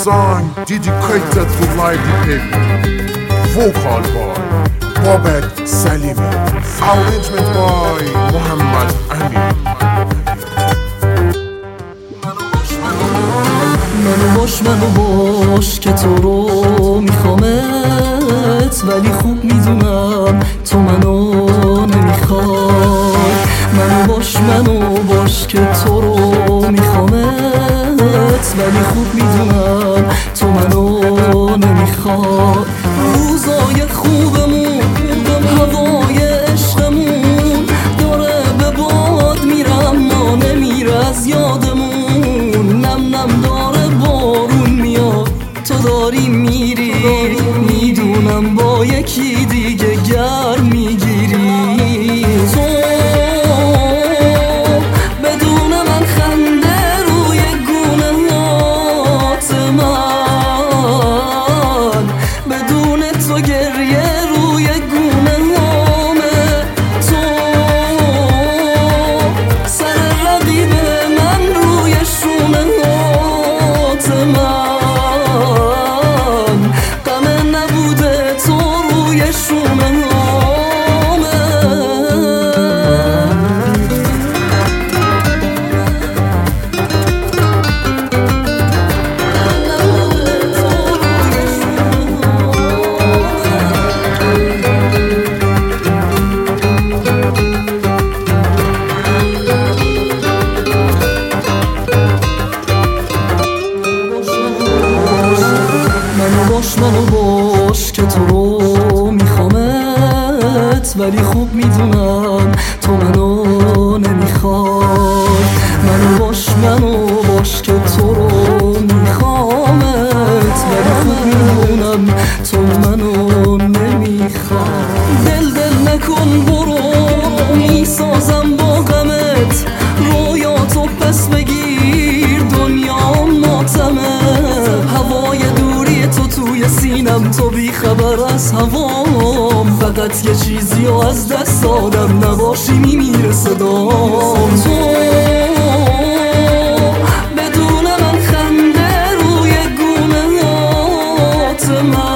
song dedicated to lively people. Vocal by Babak Salimi. Arrangement by Muhammad Amin. منو باش که تو رو میخوامت، ولی خوب میدونم تو منو نمیخوای. منو باش که تو رو میخوامت، ولی خوب میدونم تو منو نمیخوای. روزای خوبمون، هوای عشقمون داره به باد میرم، ما نمیره از یادمون. نم داره بارون میاد، تو داری میری، میدونم با یکی دیگه گرم میگیری. تو بدون من خنده روی گونه هات من، بدون تو گریه روی گونه هامه. تو سر رقیب من روی شونه هات من، غم نبوده تو روی شونه هامه. منو باش که تو رو میخوامت، ولی خوب میدونم تو منو نمیخوای. منو باش که تو رو میخوامت، ولی خوب میدونم تو منو نمیخوای. دل نکن برو، میسازم با غمت رویاتو پس بگیر، دنیا ماتمه. هوای دوری تو توی سینم، تو بی خبر از هوام. فقط یه چیزی رو از دست دادم، نباشی میمیره صدام. تو بدون من خنده روی گونه هات من،